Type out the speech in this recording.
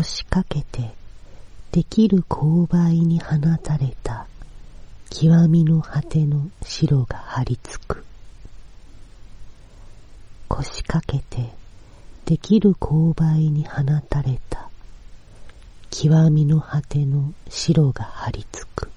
腰掛けてできる勾配に放たれた極みの果ての白が張り付く。腰掛けてできる勾配に放たれた極みの果ての白が張り付く。